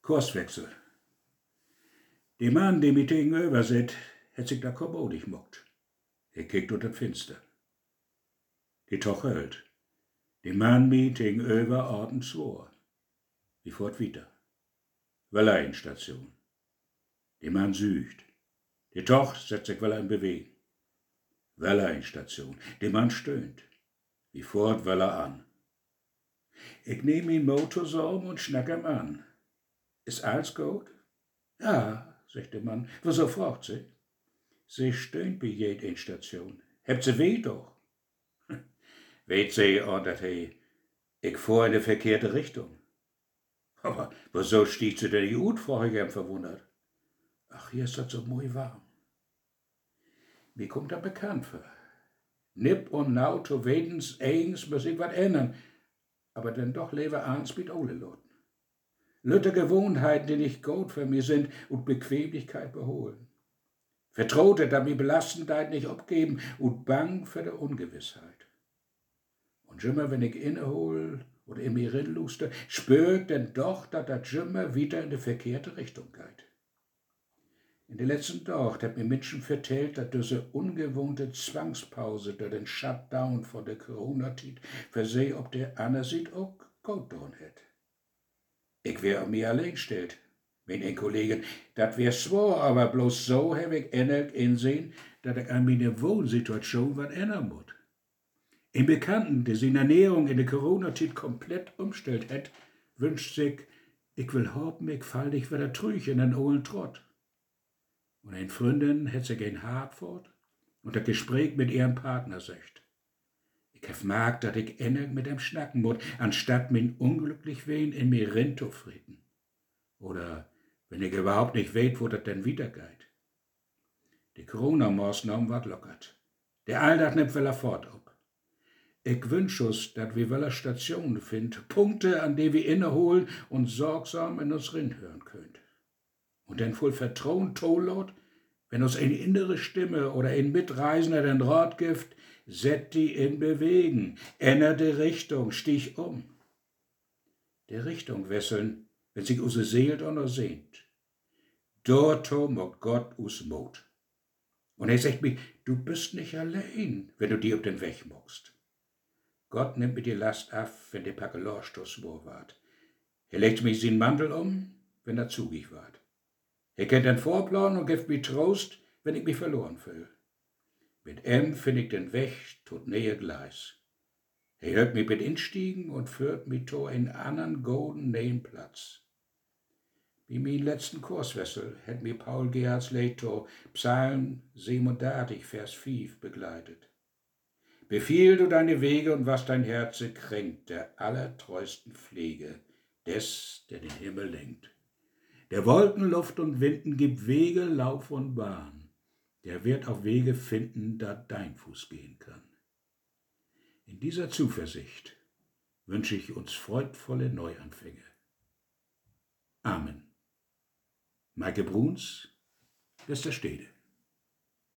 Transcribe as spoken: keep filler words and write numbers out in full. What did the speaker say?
Kurswechsel. Die Mann, die mir gegenüber sit, het sich da kommodig muckt. Er kickt unter Finster. Die Toch hölt. Die Mann mir gegenüber Orten zwor. Wie fort wieder. Wellerinstation. Die Mann sücht. Die Toch setzt sich Weller in Bewegung. Wellerinstation. Die Mann stöhnt. Wie fort Weller an. Ich nehm mein Motorsaum und schnack ihm an. Ist alles gut? Ja, sagt der Mann. Wieso fragt sie? Sie stöhnt bei jeder Station. Habt sie weh doch? Weet sie, ordnet he, ich fuhr in die verkehrte Richtung. Aber wieso stieg sie denn nicht ut, frag ich ihm verwundert. Ach, hier ist das so muy warm. Mir kommt das bekannt vor. Nipp und nau zu wedens eigens muss ich wat ändern, aber denn doch lebe eins mit ole Loten. Lütte Gewohnheiten, die nicht gut für mich sind und Bequemlichkeit beholen. Vertraute, da mi Belastendheit nicht abgeben und bang für de Ungewissheit. Und immer wenn ich innehol oder in mir rinluste, spür ich denn doch, dass das immer wieder in die verkehrte Richtung geht. In den letzten Tagen hat mir Menschen vertellt, dass diese ungewohnte Zwangspause durch den Shutdown von der Corona-Zeit für sie ob der Anna sieht auch gut tun hat. Ich wär um mir allein stellt, mit ein Kollegen, dat wär zwar, aber bloß so hab ich endlich insehen, dass ich an meine Wohnsituation was ändern muss. Ein Bekannten, der seine Ernährung in der Corona-Zeit komplett umstellt hat, wünscht sich, ich will hoffen, ich fall nicht wieder trüch in den ollen Trott. Und ein Freundin hat sich ein Hart fort und das Gespräch mit ihrem Partner sagt. Ich hab merkt, dass ich endlich mit ihm schnacken muss, anstatt min unglücklich wen in mir Rinto frieden. Oder wenn ich überhaupt nicht weet, wo das denn wiedergeht. Die Corona-Maßnahmen wat lockert. Der Alltag nimmt weller fort ab. Ich wünsch uns, dass wir weller Stationen finden, Punkte, an die wir inneholen und sorgsam in uns rinhören könnt. Und dann voll Vertrauen tollot, wenn uns eine innere Stimme oder ein Mitreisender den Rat gibt, set die in Bewegen, ändert die Richtung, stich um. Der Richtung wesseln, wenn sich use Seele auch noch sehnt. Dorto mogt Gott us Mut. Und er sagt mir, du bist nicht allein, wenn du die auf den Weg muckst. Gott nimmt mir die Last ab, wenn der Pakelorstoß wo ward. Er legt mich sin Mantel um, wenn er zugig ward. Er kennt den Vorplan und gibt mir Trost, wenn ich mich verloren fühl. Mit em find ich den Weg tot nähe Gleis. Er hört mich mit instiegen und führt mich to in anderen golden nähen Platz. Wie min letzten Kurswessel hätt mir Paul Gerhards Leto Psalm siebenundachtzig, Vers fünf begleitet. Befiehl du deine Wege und was dein Herze kränkt, der allertreusten Pflege, des, der den Himmel lenkt. Der Wolken, Luft und Winden gibt Wege, Lauf und Bahn. Der wird auch Wege finden, da dein Fuß gehen kann. In dieser Zuversicht wünsche ich uns freudvolle Neuanfänge. Amen. Maike Bruns, Westerstede.